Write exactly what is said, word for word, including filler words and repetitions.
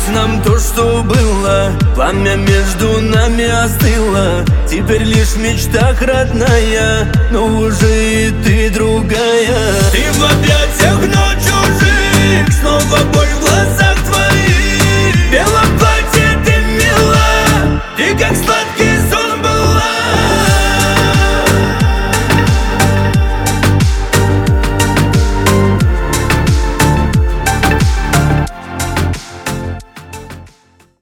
вернуть нам то, что было. Пламя между нами остыло, теперь лишь в мечтах, родная, но уже и ты другая. Ты в объятиях, но чужих, снова боль в глазах.